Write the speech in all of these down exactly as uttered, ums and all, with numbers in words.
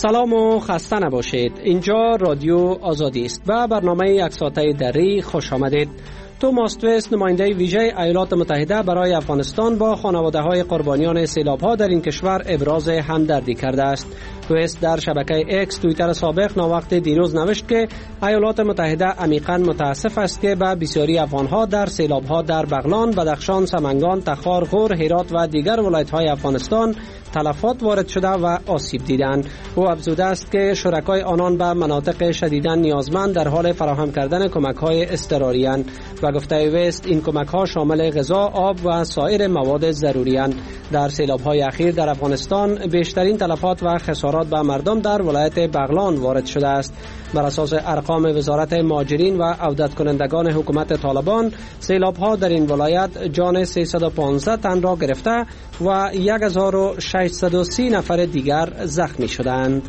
سلام و خسته نباشید. اینجا رادیو آزادی است و برنامه یک ساعته دری خوش آمدید. توماس تویست، نماینده ویژه ایالات متحده برای افغانستان، با خانواده‌های قربانیان سیلاب‌ها در این کشور ابراز همدردی کرده است. تویست در شبکه اکس توییتر سابق ناوقت دیروز نوشت که ایالات متحده عمیقاً متاسف است که به بسیاری افغان‌ها در سیلاب‌ها در بغلان، بدخشان، سمنگان، تخار، غور، هرات و دیگر ولایت‌های افغانستان تلفات وارد شده و آسیب دیدند. او افزوده است که شرکای آنان به مناطق شدیداً نیازمند در حال فراهم کردن کمک‌های اضطراری اند و گفته ویست این کمک‌ها شامل غذا، آب و سایر مواد ضروری اند. در سیلاب‌های اخیر در افغانستان بیشترین تلفات و خسارات به مردم در ولایت بغلان وارد شده است. بر اساس ارقام وزارت مهاجرین و عودت کنندگان حکومت طالبان، سیلاب‌ها در این ولایت جان سیصد و پانزده تن را گرفته و هزار و ششصد و سی نفر دیگر زخمی شدند.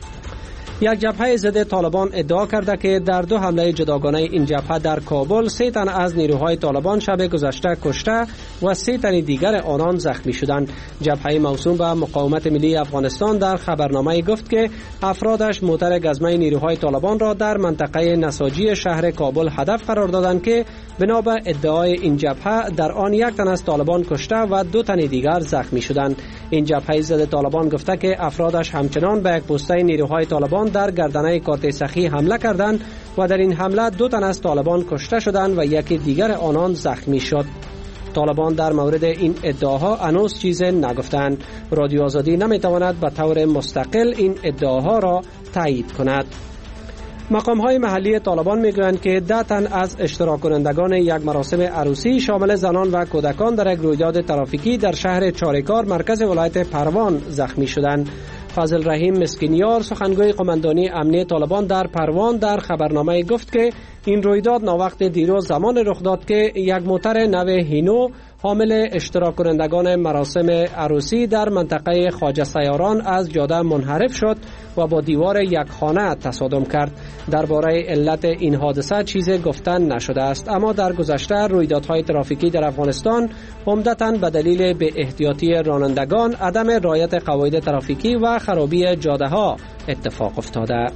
یک جبهه ضد طالبان ادعا کرده که در دو حمله جداگانه این جبهه در کابل سه تن از نیروهای طالبان شب گذشته کشته و سه تن دیگر آنان زخمی شدند. جبهه موسوم به مقاومت ملی افغانستان در خبرنامه گفت که افرادش موتر گزمه نیروهای طالبان را در منطقه نساجی شهر کابل هدف قرار دادند که بنا به ادعای این جبهه در آن یک تن از طالبان کشته و دو تن دیگر زخمی شدند. این جبهه ضد طالبان گفته که افرادش همچنان به یک پسته نیروهای طالبان در گردنه کارت سخی حمله کردند و در این حمله دو تن از طالبان کشته شدند و یکی دیگر آنان زخمی شد. طالبان در مورد این ادعاها هنوز چیزی نگفتند. رادیو آزادی نمیتواند به طور مستقل این ادعاها را تایید کند. مقام‌های محلی طالبان میگویند که ده تن از اشتراک کنندگان یک مراسم عروسی شامل زنان و کودکان در یک رویداد ترافیکی در شهر چاریکار مرکز ولایت پروان زخمی شدند. فضل رحیم مسکینیار، سخنگوی قماندانی امنیه طالبان در پروان، در خبرنامه گفت که این رویداد ناوقت دیروز زمان رخ داد که یک موتر نو هینو حامل اشتراک کنندگان مراسم عروسی در منطقه خواجه سیاران از جاده منحرف شد و با دیوار یک خانه تصادم کرد. درباره علت این حادثه چیزی گفتن نشده است، اما در گذشته رویدادهای ترافیکی در افغانستان عمدتاً به دلیل بی احتیاطی رانندگان، عدم رعایت قواعد ترافیکی و خرابی جاده‌ها اتفاق افتاده.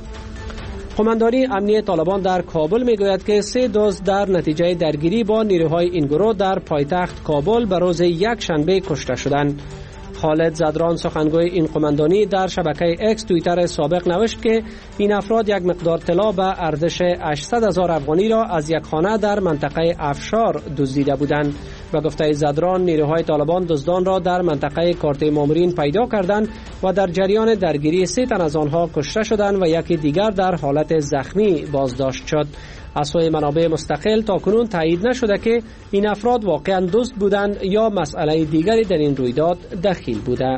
قماندانی امنیه طالبان در کابل میگوید که سه دوست در نتیجه درگیری با نیروهای این گروه در پایتخت کابل به روز یک شنبه کشته شدند. خالد زدران، سخنگوی این قماندانی، در شبکه اکس توییتر سابق نوشت که این افراد یک مقدار طلا به ارزش هشتصد هزار افغانی را از یک خانه در منطقه افشار دزدیده بودند و گفته زدران نیروهای طالبان دزدان را در منطقه کارت مامورین پیدا کردند و در جریان درگیری سه تن از آنها کشته شدند و یکی دیگر در حالت زخمی بازداشت شد. از سوی منابع مستقل تاکنون تایید نشده که این افراد واقعا دزد بودند یا مسئله دیگری در این رویداد دخیل بوده.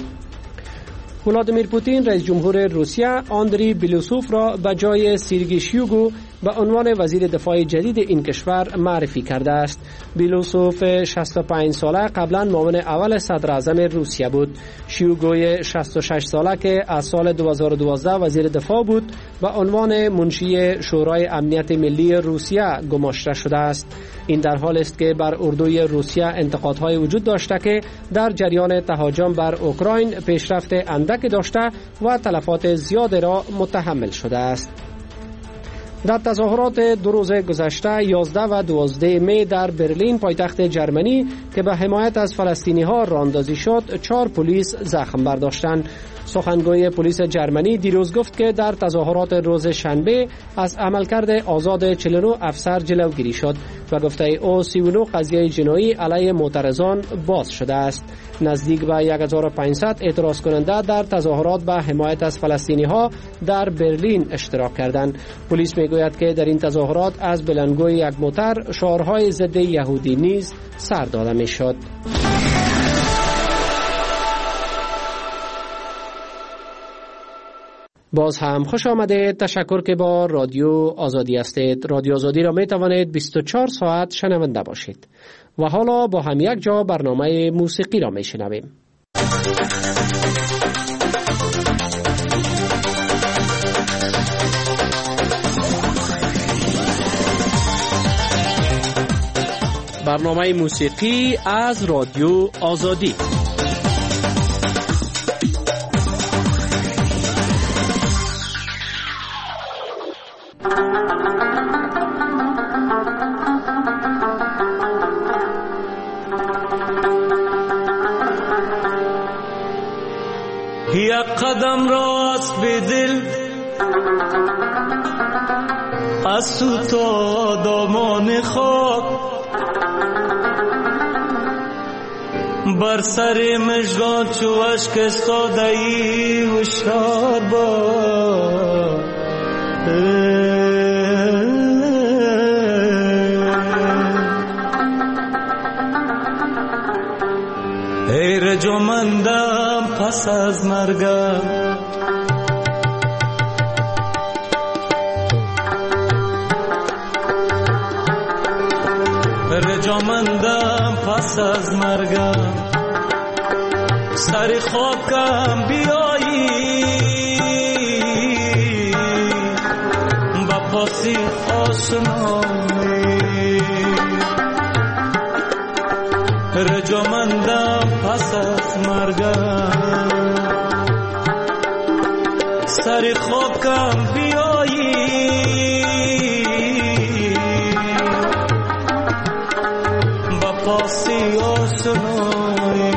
ولادیمیر پوتین رئیس جمهور روسیه آندری بیلوسوف را به جای سیرگی شویگو به عنوان وزیر دفاع جدید این کشور معرفی کرده است. بیلوسوف شصت و پنج ساله قبلا معاون اول صدر اعظم روسیه بود. شویگوی شصت و شش ساله که از سال دو هزار و دوازده وزیر دفاع بود به عنوان منشی شورای امنیت ملی روسیه گماشته شده است. این در حال است که بر اردوی روسیه انتقادهای وجود داشته که در جریان تهاجم بر اوکراین پیشرفت اندک داشته و تلفات زیاد را متحمل شده است. در تظاهرات دو روز گذشته یازده و دوازده می در برلین پایتخت جرمنی که به حمایت از فلسطینی ها راندازی شد، چهار پلیس زخم برداشتند. سخنگوی پلیس جرمنی دیروز گفت که در تظاهرات روز شنبه از عملکرد آزاد چهل و نه افسر جلوگیری شد و گفته او سی و نه قضیه جنایی علیه معترضان باز شده است. نزدیک به هزار و پانصد اعتراض کننده در تظاهرات به حمایت از فلسطینی ها در برلین اشتراک کردند. پلیس میگوید که در این تظاهرات از بلندگوی یک موتر شعارهای ضد یهودی نیز سر داده میشد. باز هم خوش آمدید. تشکر که با رادیو آزادی هستید. رادیو آزادی را می توانید بیست و چهار ساعت شنونده باشید. و حالا با هم یک جا برنامه موسیقی را می شنویم. برنامه موسیقی از رادیو آزادی. یک قدم راست به دل از تو تا دامان خاک بر سر مژگان چو اشک استاده ای هوشیار باش ای رجامندم پس از مرگم رجامندم پس از مرگم سر خاکم بیایی با پاسی آشنایی رجامندم پس از مرگم سر خاکم بیایی با پاسی آشنایی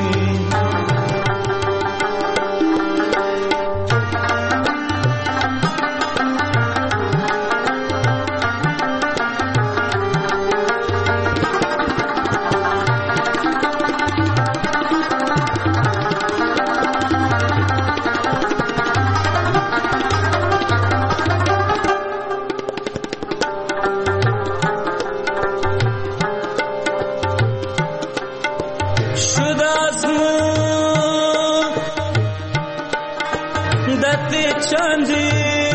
چندی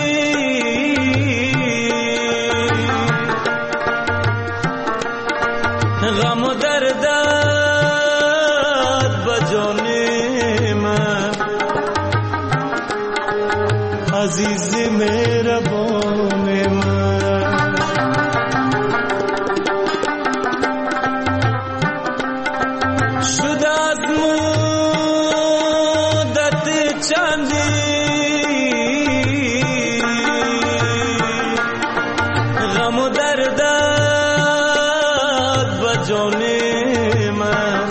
غم و دردت بجان من عزیز مهربان من شده از مدت چندی غم و دردت بجان من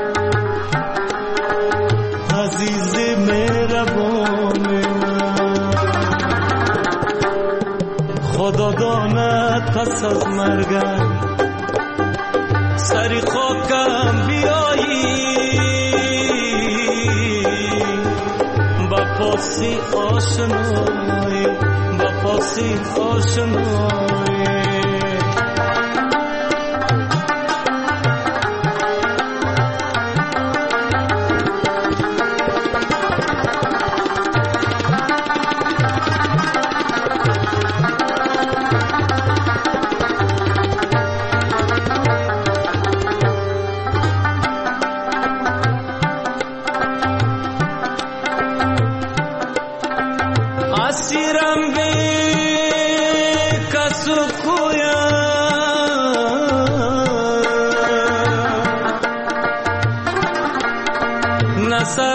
عزیز مهربان من خدا داند پس از مرگم سری خاکم بیایی با پاسی آشنایی با پاسی آشنایی اسیرم به کسو کویا نه سر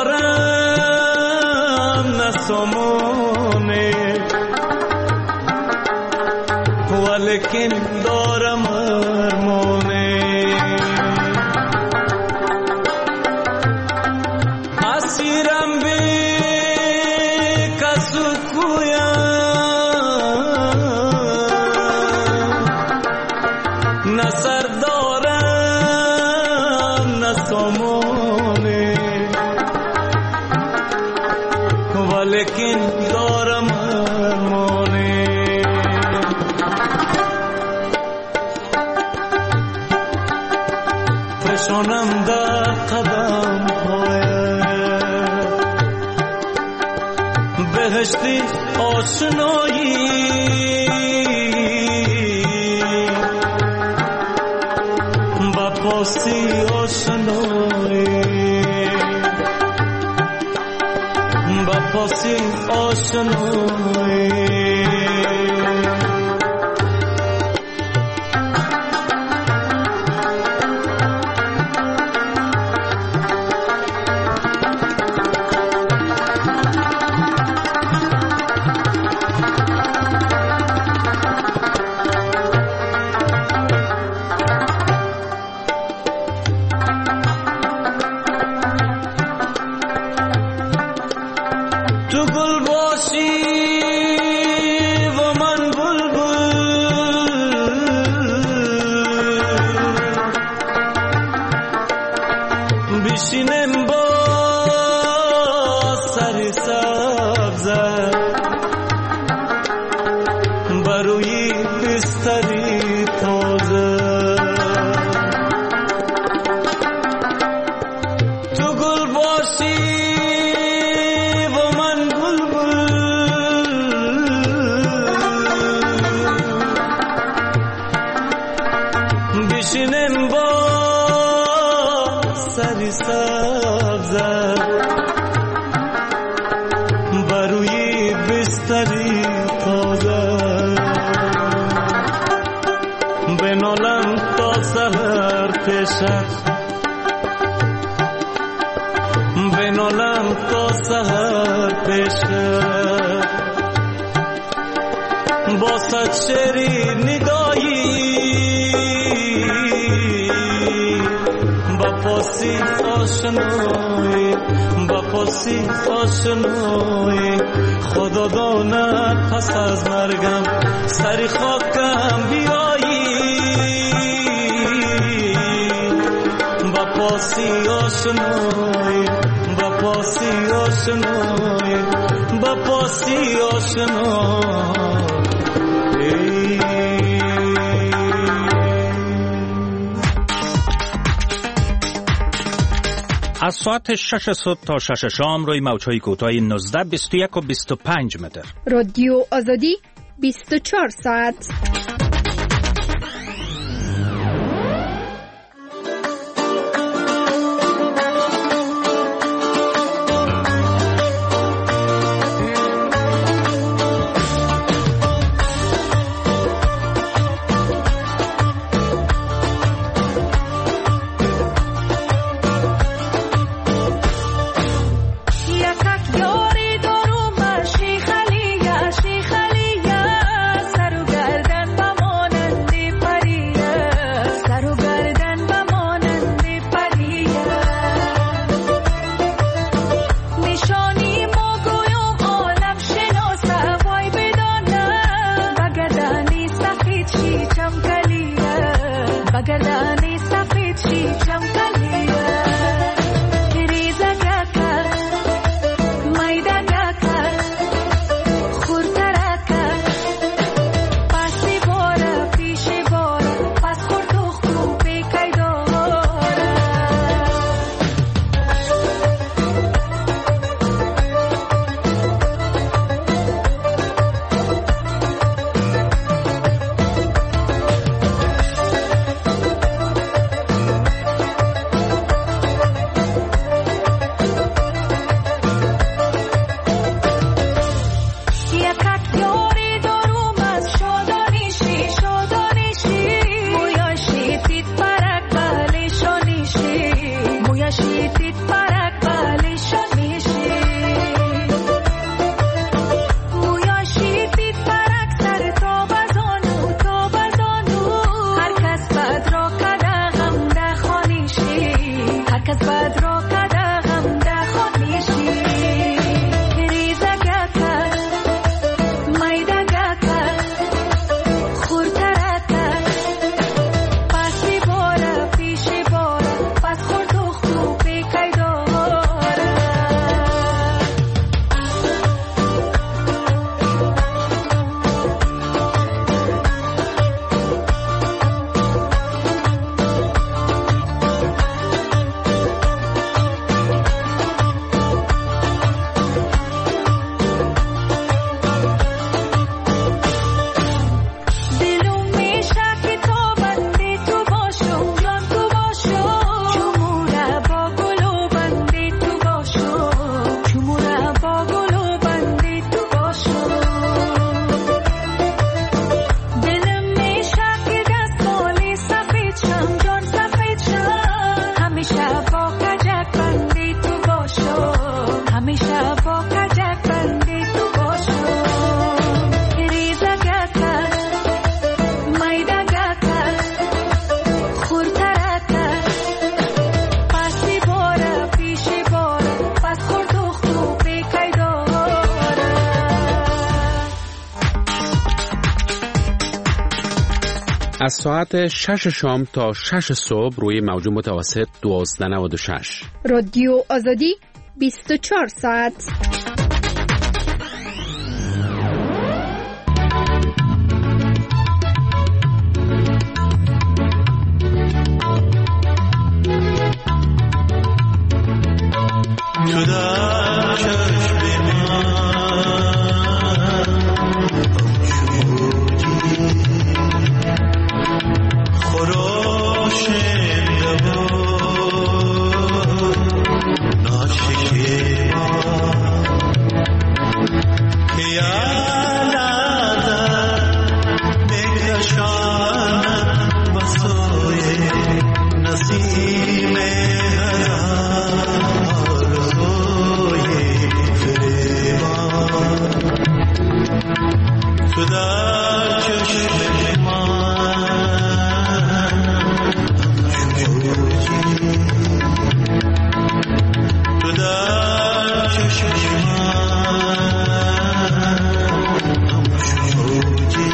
دارم نه سامانه ولیکن دارم ارمانه اسیرم به نه سر دارم نه سامانه ولیکن دارم ارمانه فشانم در قدم های بهشتی آشنایی پاسی آشنایی با پاسی آشنایی پیشت بنالم تا سحر پیشت با صد شعری ندایی با پاسی آشنایی با پاسی آشنایی خدا داند پس از مرگم سری خاکم بیایی با پاسی آشنایی با پاسی آشنایی با پاسی آشنایی. از ساعت شش صبح تا شش شام روی موج‌های کوتاه نوزده، بیست و یک و بیست و پنج متر. رادیو آزادی بیست و چهار ساعت. از ساعت شش شام تا شش صبح روی موج متوسط دوازده و نود و شش. رادیو آزادی بیست و چهار ساعت. ناشکیبا نسیم آرزوی فریبان تو در چشم من موجی تو در چشم من موجی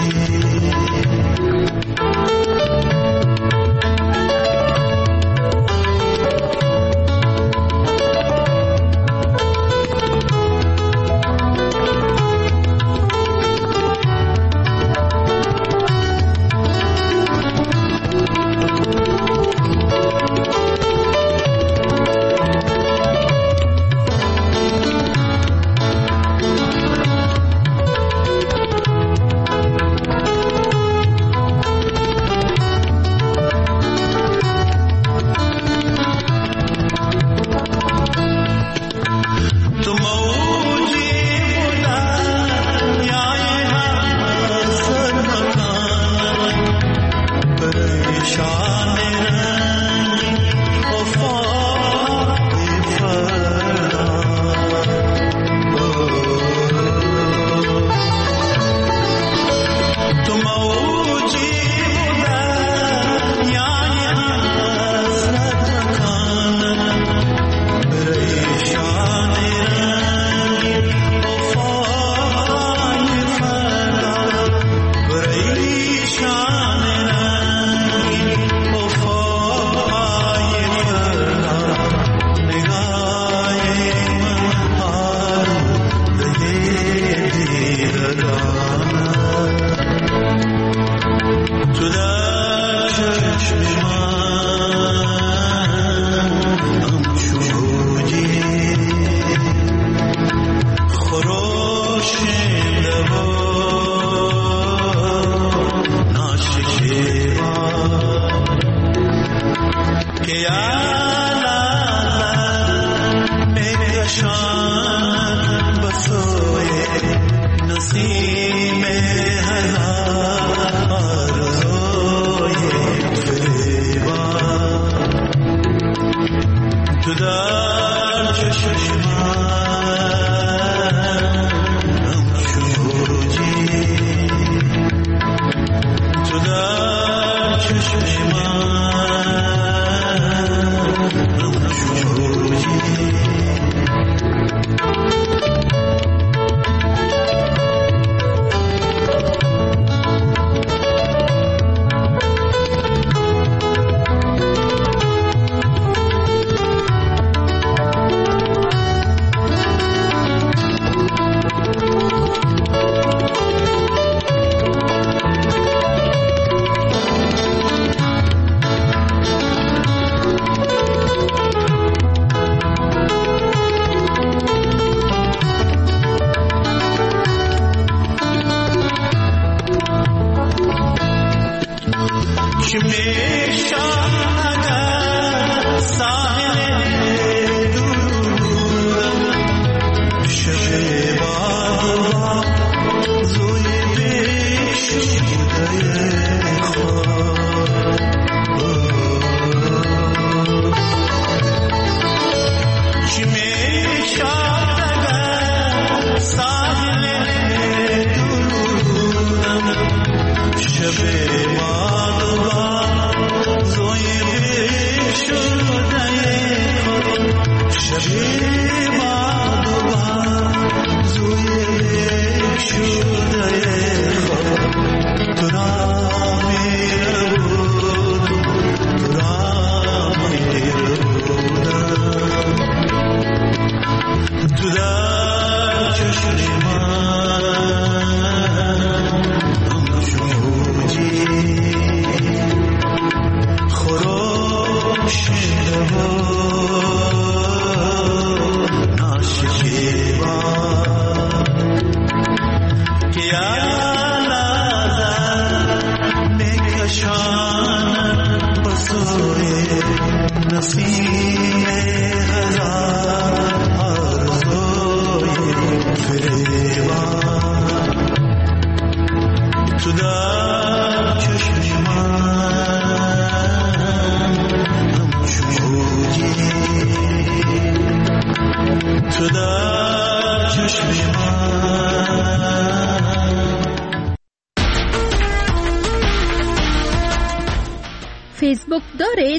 دارید؟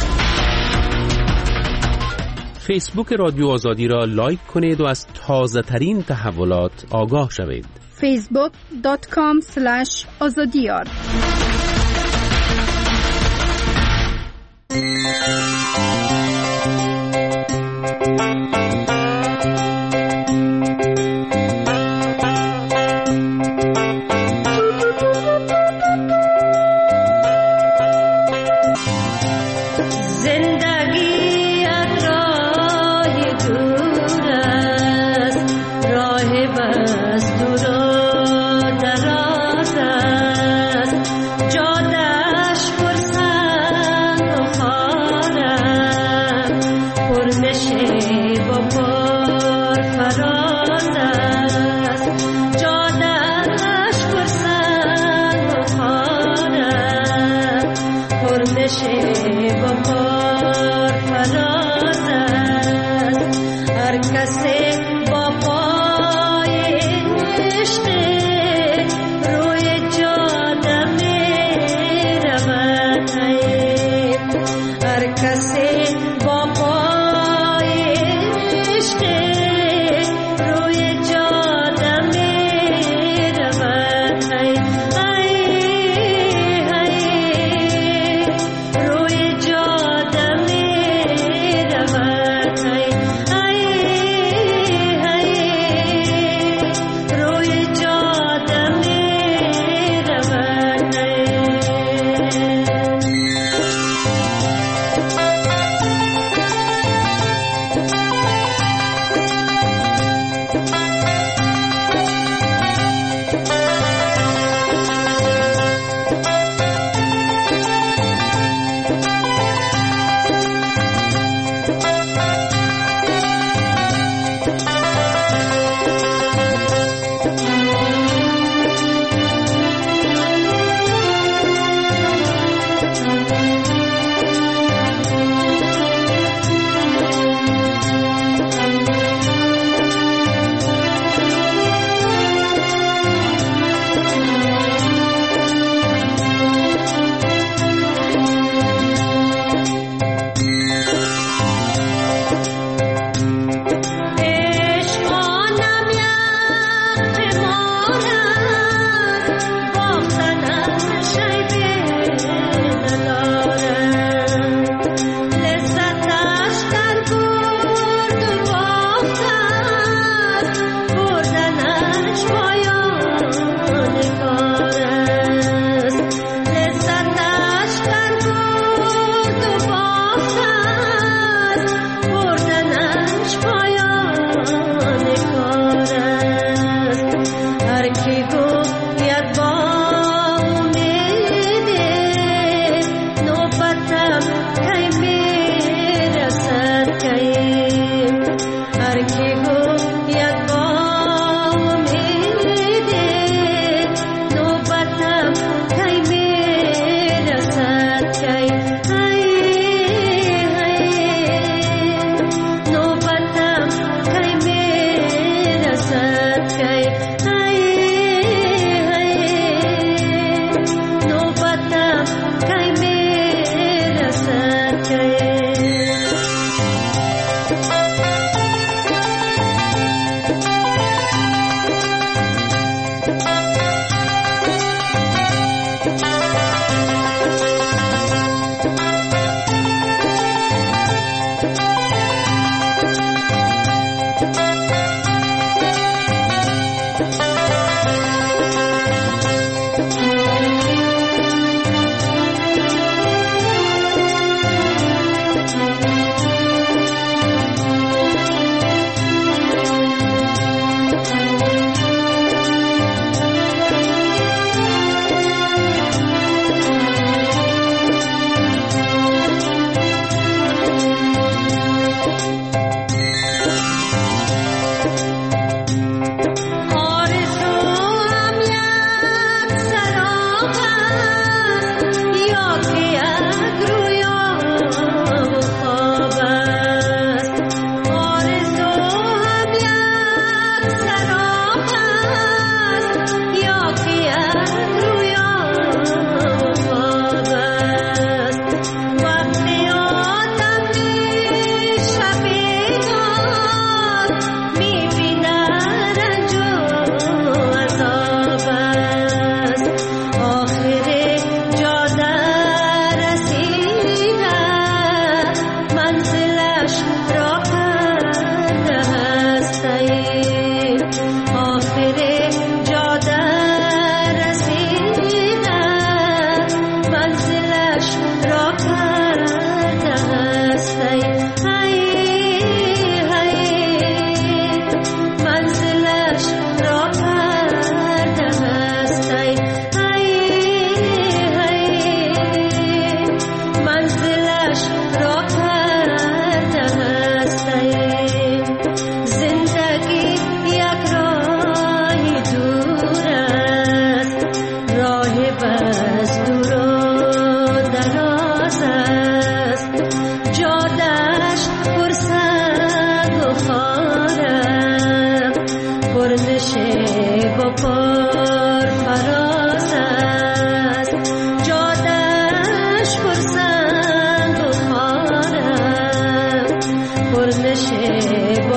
فیسبوک رادیو آزادی را لایک کنید و از تازه ترین تحولات آگاه شوید. فیسبوک دات کام اسلش آزادیار.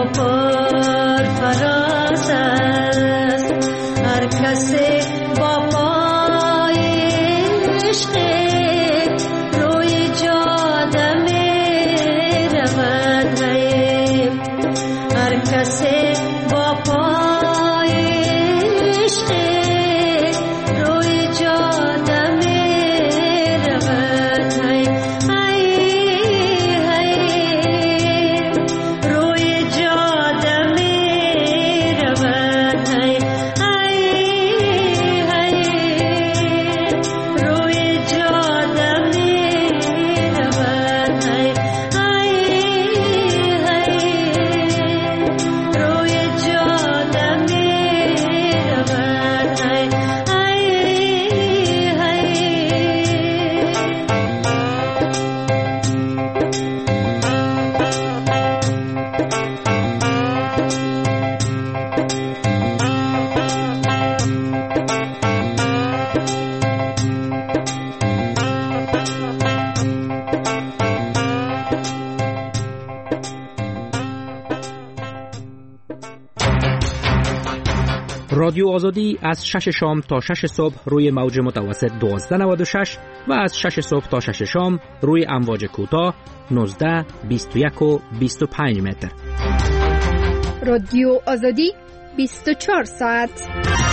و پر فراز است، هر کسی با پای عشق روی جاده می رود، هر کسی با پای عشق روی جاده می رود، روی جاده می رود، روی جاده می رود، روی جاده می رود. رادیو آزادی از شش شام تا شش صبح روی موج متوسط دوازده نود و شش و از شش صبح تا شش شام روی امواج کوتاه نوزده، بیست و یک و بیست و پنج متر. رادیو آزادی بیست و چهار ساعت.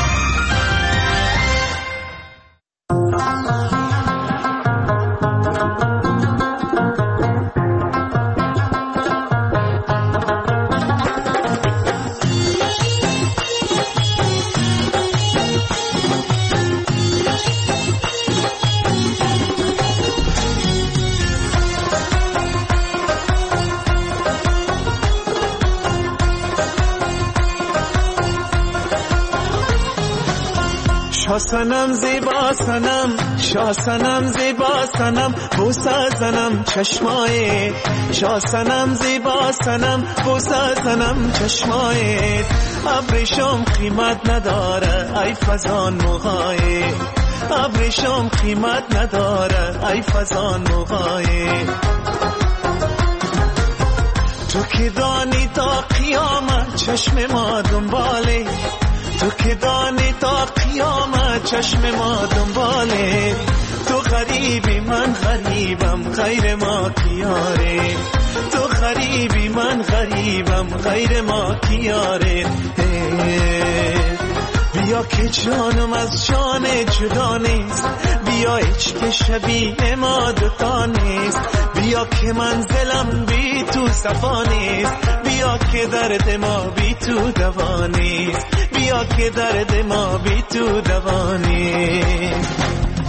سنم زیبا سنم، شاه سنم زیبا سنم، بوسه زنم چشمای شاه سنم زیبا سنم، بوسه زنم چشمای ابریشم قیمت نداره ای فزان موهای، ابریشم قیمت نداره ای فزان موهای، تو که دانی تا قیامت چشم ما دنباله، تو که دانی تا قیامت چشم ما دنباله، تو غریبی من غریبم غیر ما کیاره، تو غریبی من غریبم غیر ما کیاره، بیا که جانم از جان جدا نیست، بیا هیچ که شبیه ما دوتا نیست، بیا که منزلم بی تو صفا نیست، بیا که درد ما بی تو دوا نیست، بیا که درد ما بی تو دوا نیست.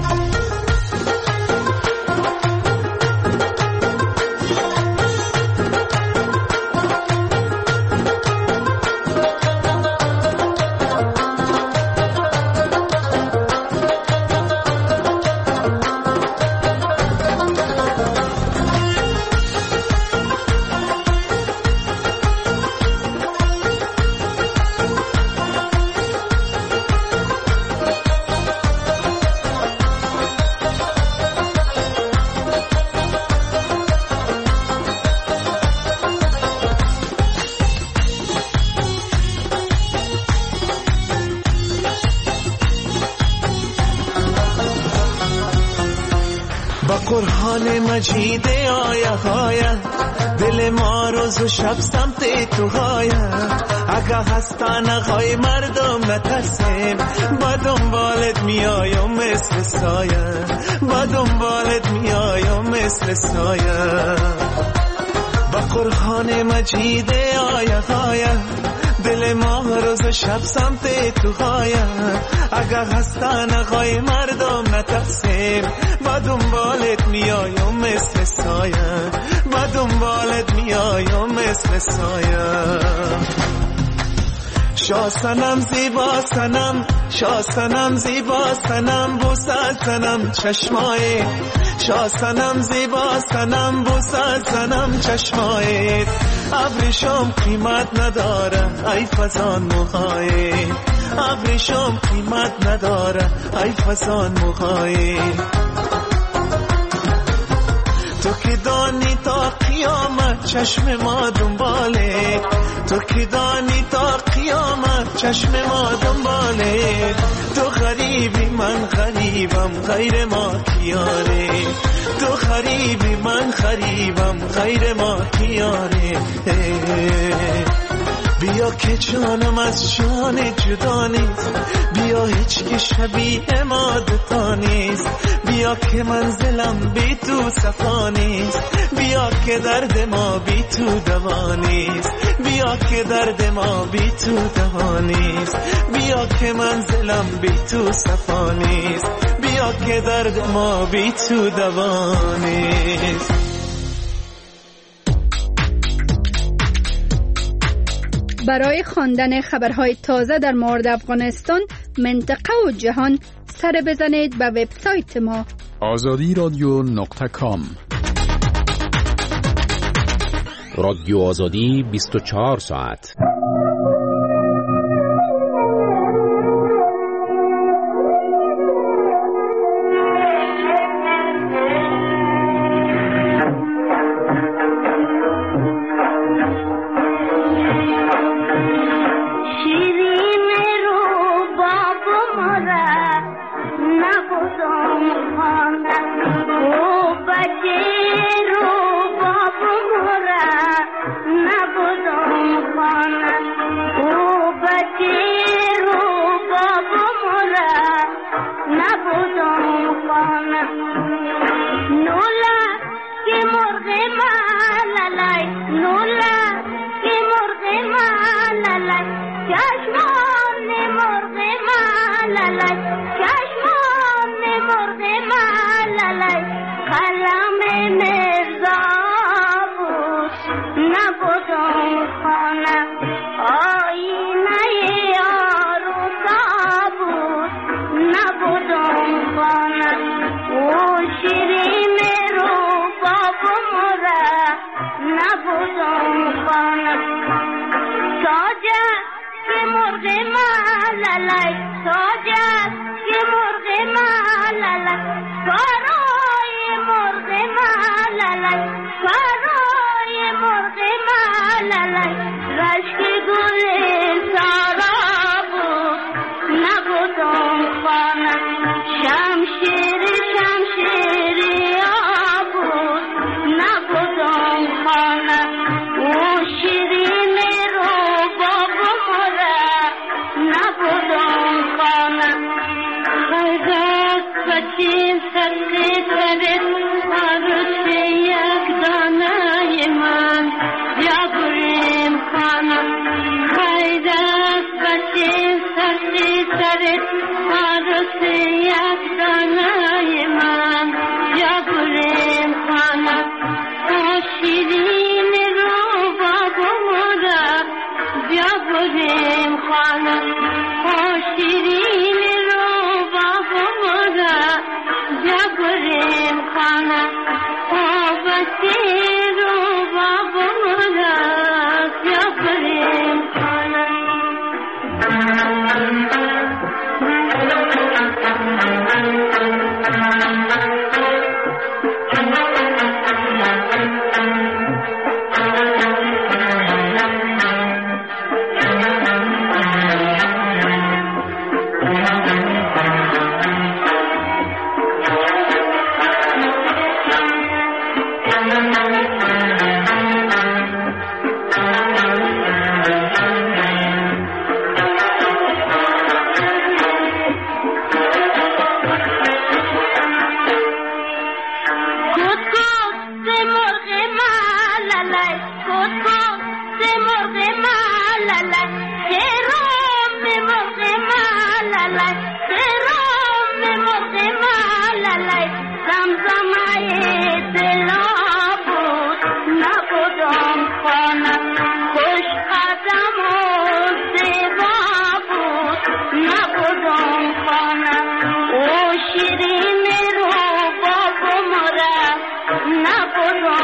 قرآن مجید آیه آیه دل ما روز و شب سمت تو غایه، اگه هستن اقای مردم نترسیم، با دنبالت میایم مثل سایه، با دنبالت میایم مثل سایه، با قرآن مجید آیه آیه دل ما روز و شب سمت تو غایه، اگه هستن اقای مردم نترسیم، با دنبالت میایم مثل سایه، با دنبالت میایم مثل سایه. شاه سنم زیبا سنم، شاه سنم زیبا سنم، بوسه زنم چشمای شاه سنم زیبا سنم، بوسه زنم چشمای ابریشم قیمت نداره ای فزان موهای، ابریشم قیمت نداره ای فزان موهای، تو تو که دانی تا قیامت چشم ما دنباله، تو که دانی تا قیامت چشم ما دنباله. تو غریبی من غریبم غیر ما کیاره، تو غریبی من غریبم غیر ما کیاره. بیا که جانم از جان جدا نیست، بیا هیچ که شبیه ما دوتا نیست. بیا که منزلم بی تو صفا نیست، بیا که درد ما بی تو دوا نیست. بیا که درد ما بی تو دوا نیست، بیا که منزلم بی تو صفا نیست. بیا که درد ما بی تو دوا نیست. برای خواندن خبرهای تازه در مورد افغانستان، منطقه و جهان سر بزنید به وبسایت ما آزادی رادیو نقطه کام. رادیو آزادی بیست و چهار ساعت.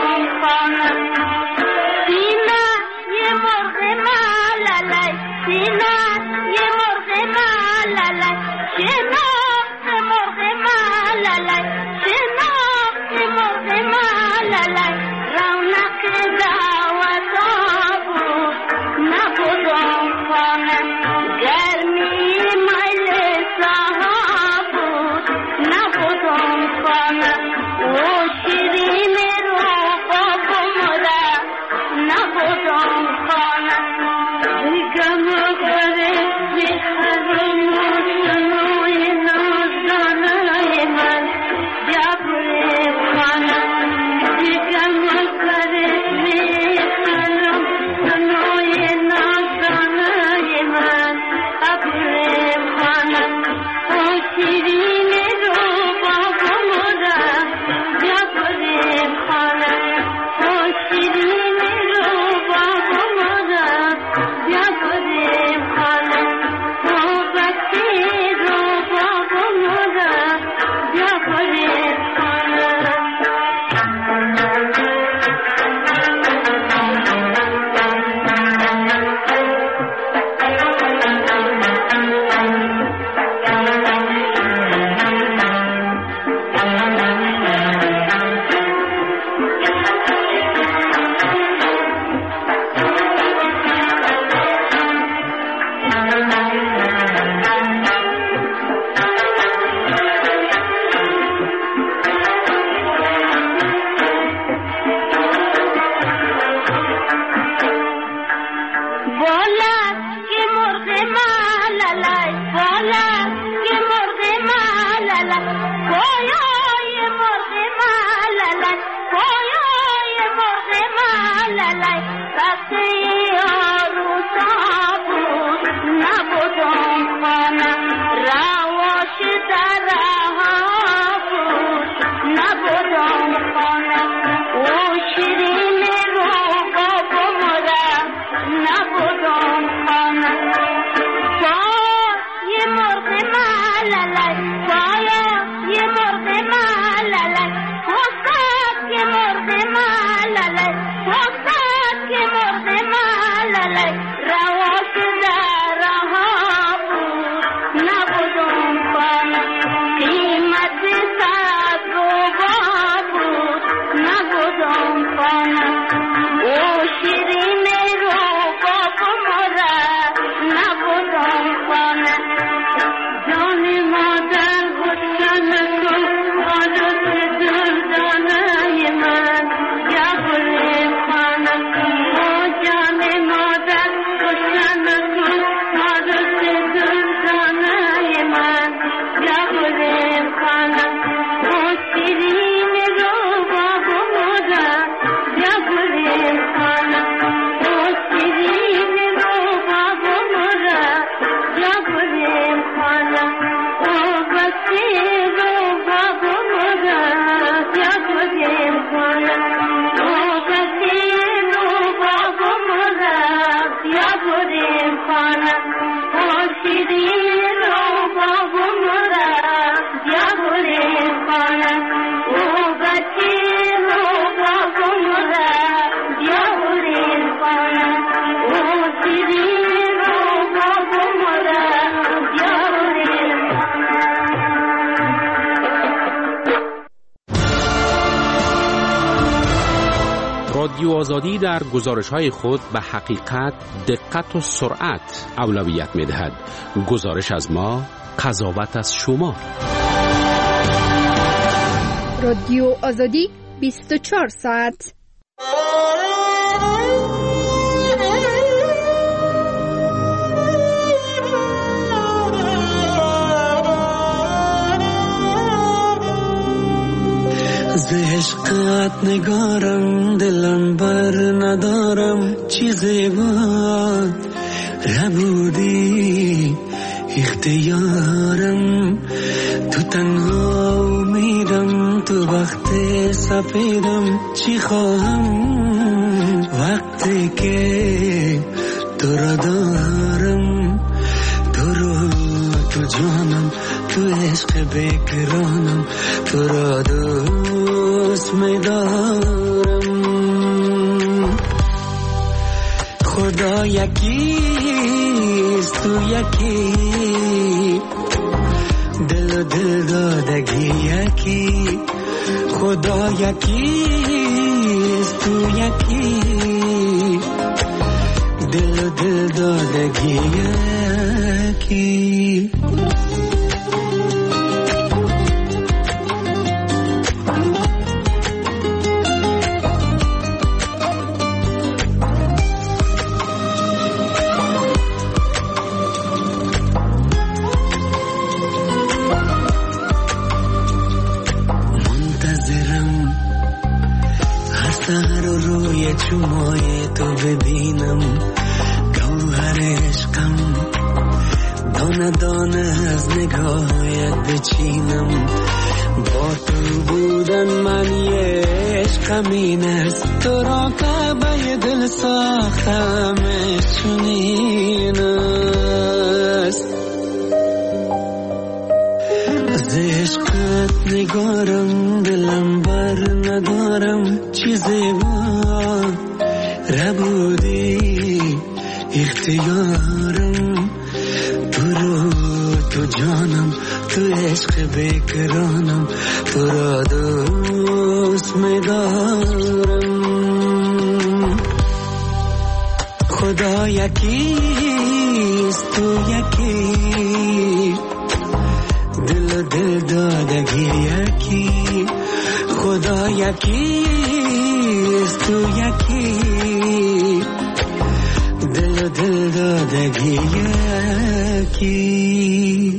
Sina رادیو آزادی در گزارش‌های خود به حقیقت، دقت و سرعت اولویت می‌دهد. گزارش از ما، قضاوت از شما. رادیو آزادی بیست و چهار ساعت. ز عشقت نگارم دلم بر ندارم چیزی بود نبودی اختیارم تو تنها میرم تو وقت سفیدم چی خواهم وقتی که تو را دارم تو رو تو جانم تو عشق بکرانم تو را دوست می‌دارم خدا یکیست تو یکی دل و دل دادگی یکی خدا یکیست تو یکی دل و دل دادگی یکی چومای تو ببینم گوهر عشقم دانه دانه از نگاهت بچینم با تو بودن من یه عشقم این است تو را کعبه دل ساختمش چنین است از عشقت نگارم دلم بر ندارم چیزی بود ربودی اختیارم تو رو تو جانم تو عشق بکرانم تو را دوست می‌دارم خدا یکیست تو یکی دل و دل دادگی یکی خدا یکیست تو یکی دل و دل دادگی یکی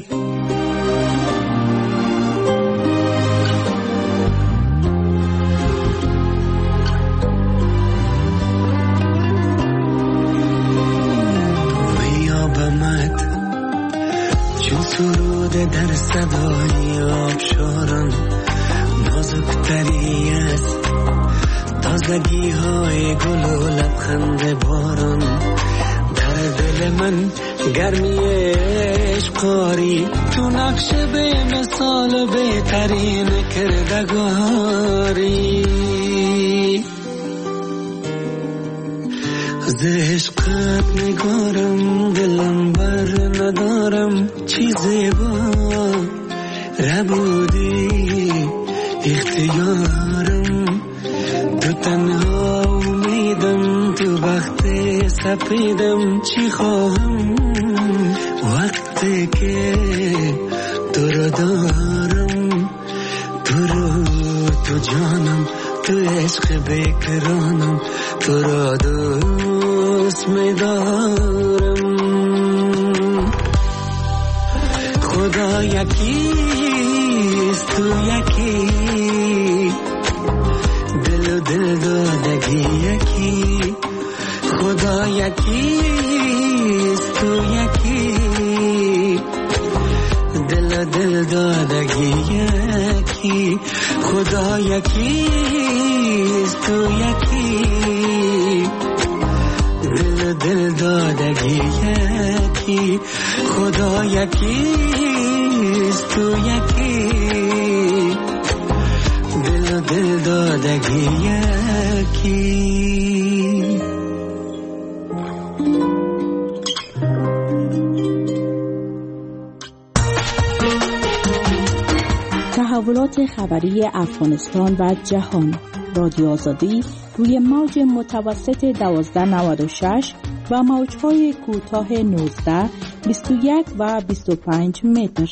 شده در صدای آبشاران، نازکتری از تازگی های گل و لبخند باران. در دل من گرمی عشقاری، تو نقش به مثال بهترین کردگاری. از عشقت نگارم دلم بر ندارم، چیزی با ربودی اختیارم. تو تنها امیدم، تو وقت سپیدم، چی خواهم وقتی که تو رو دارم. تو رو تو جانم، تو عشق بکرانم، تو را دوست می‌دارم. خدا یکیست، تو یکی، دل و دل دادگی یکی. خدا یکیست، تو یکی، دل و دل دادگی یکی. خدا یکیست، تو یکی، دل و دل دادگی یکی. خدا یکیست، تو یکی، دل و دل دادگی یکی. تحولات خبری افغانستان و جهان. رادیو آزادی روی موج متوسط دوازده نود و شش و موج‌های کوتاه نوزده، بیست و یک و بیست و پنج متر.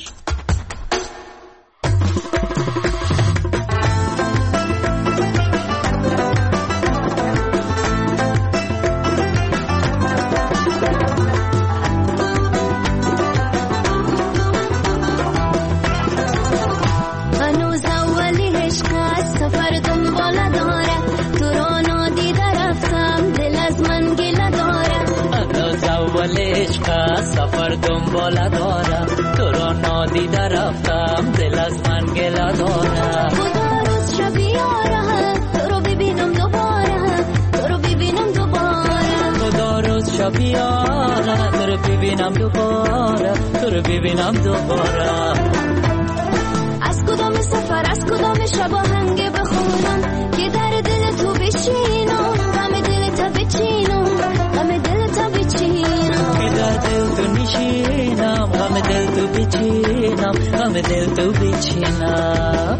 سفر دنباله دارم، تو را نادیده رفتم، دل از من گله دارم. خدا روز شب یاره، تو رو ببینم دوباره، تو رو ببینم دوباره. خدا روز شب یاره، تو رو ببینم دوباره، تو رو ببینم دوباره. از کدام سفر، از کدام شب آهنگ بخونم که در دل تو بشینم، غم دل تو بچینم، غم دل تو بچینم. که در دل تو نشینم، غم دل تو بچینم، غم دل تو بچینم.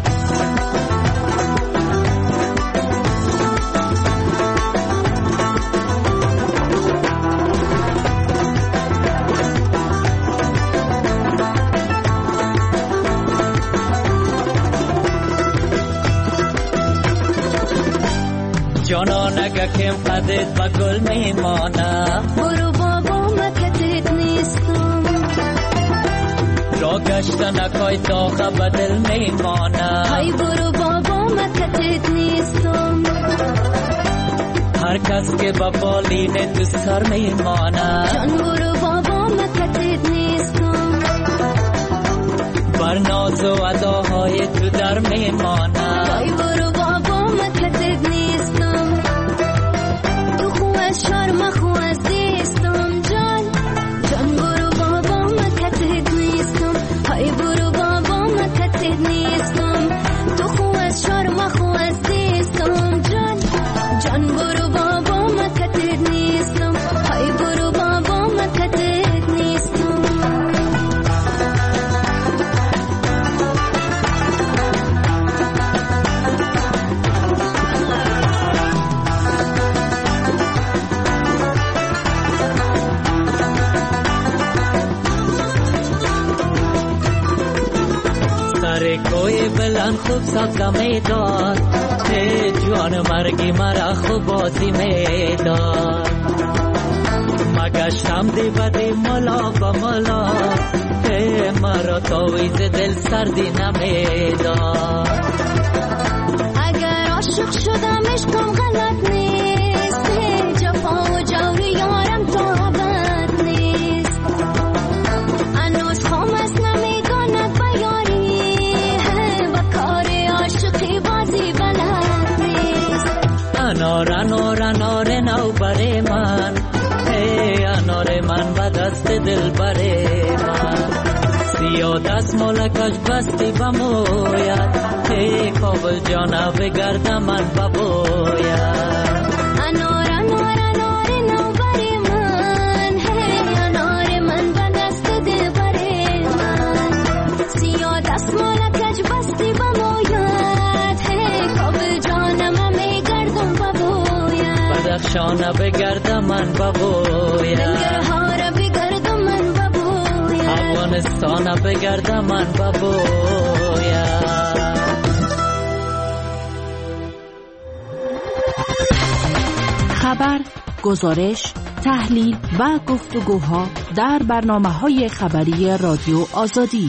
جانان اگه کم قدت با گل میمانه، برو بابا مکتت نیستم. را گشتن اکای داغه به دل میمانه، های برو بابا مکتت نیستم. هر کس که با بالین تو سر میمانه، جان برو بابا مکتت نیستم. بر ناز و اداهای تو در میمانه، های برو بابا مکتت نیستم. تو خو از شرم خو از دیستم، جان جان برو بابا مکتت نیستم. های برو بابا مکتت نیستم. تو خو از شرم خو از دیستم، جان جان برو بابا مکتت نیستم. های برو بابا مکتت نیستم. سر کوی بلند خوب سبزه میداد، ای جان مرگی مرا خوب بازی میداد. مگشتم دی بدی ملا با ملا، ای مرا تاویز دل سردی نمیداد. اگر عاشق شدم عشقم غلط نیست، جفا و جور یارم تو عبد نیست. انوز خام است نمیگانه انار نو بر من، ای انار من به دست دل بر من. سیاه دست مالکش بستی بموید، ای کابل جانا بگرد من ببوید. انار انار انار نو بر من، ای انار من به دست دل بر من. سیاه دست مالکش بستی بموید، ای کابل جانا من بگردم ببوید. بدخشان بگرد من ببوید، ننگرهار بگرد من ببوید، افغانستان بگرد من ببوید. خبر، گزارش، تحلیل و گفتگوها در برنامه‌های خبری رادیو آزادی.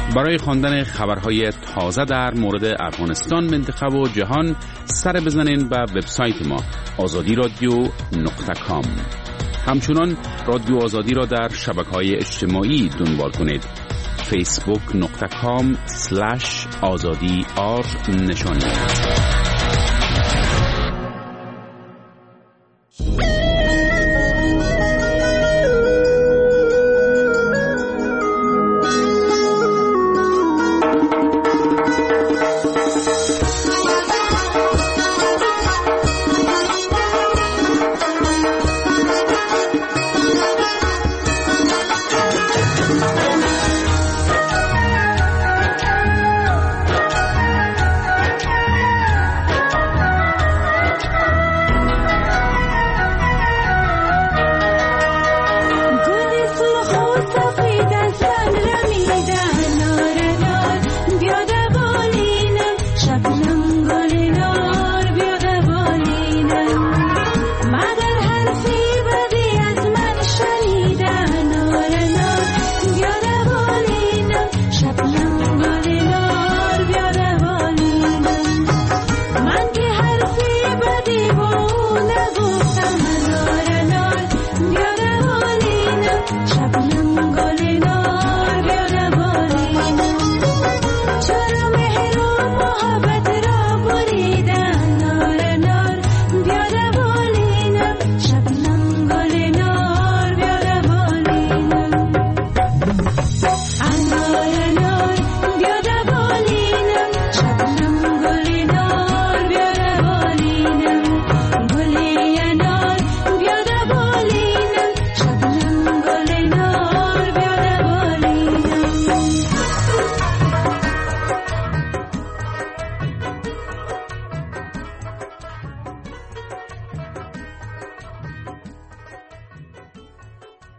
برای خواندن خبرهای تازه در مورد افغانستان، منطقه و جهان سر بزنین به وبسایت ما آزادی رادیو نقطه کام. همچنان رادیو آزادی را در شبکه‌های اجتماعی دنبال کنید. فیسبوک نقطه کام سلش آزادی آر نشانی.